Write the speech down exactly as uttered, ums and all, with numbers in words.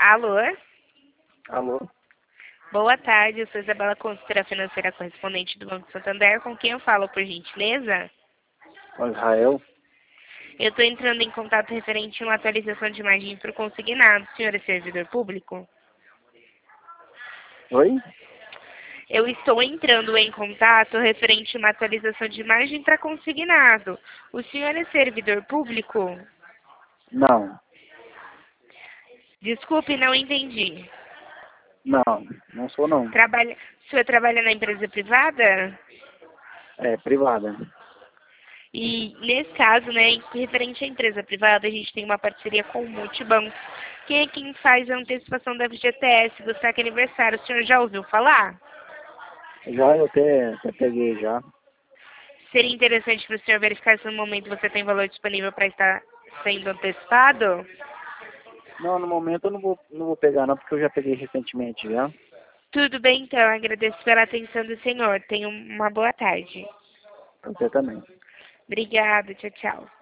Alô? Alô? Boa tarde, eu sou Isabela, consultora financeira correspondente do Banco Santander. Com quem eu falo, por gentileza? Com Israel? Eu estou entrando em contato referente a uma atualização de margem para o consignado. O senhor é servidor público? Oi? Eu estou entrando em contato referente a uma atualização de margem para consignado. O senhor é servidor público? Não. Desculpe, não entendi. Não, não sou não. Trabalha... O senhor trabalha na empresa privada? É privada. E nesse caso, né, em- referente à empresa privada, a gente tem uma parceria com o Multibanco. Quem é quem faz a antecipação da F G T S do saque aniversário? O senhor já ouviu falar? Já eu até, até peguei já. Seria interessante para o senhor verificar se no momento você tem valor disponível para estar sendo antecipado? Não, no momento eu não vou, não vou pegar não, porque eu já peguei recentemente já. Tudo bem, então. Agradeço pela atenção do senhor. Tenha uma boa tarde. Você também. Obrigada. Tchau, tchau.